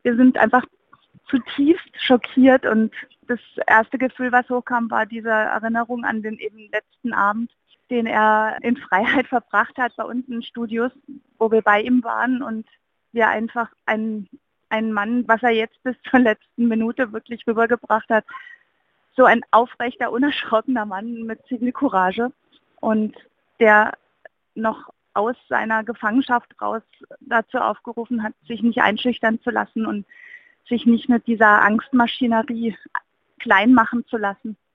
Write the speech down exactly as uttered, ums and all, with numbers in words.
wir sind einfach zutiefst schockiert und das erste Gefühl, was hochkam, war diese Erinnerung an den eben letzten Abend, den er in Freiheit verbracht hat bei uns in den Studios, wo wir bei ihm waren und wir einfach einen, einen Mann, was er jetzt bis zur letzten Minute wirklich rübergebracht hat, so ein aufrechter, unerschrockener Mann mit Zivilcourage und der noch aus seiner Gefangenschaft raus dazu aufgerufen hat, sich nicht einschüchtern zu lassen und sich nicht mit dieser Angstmaschinerie klein machen zu lassen.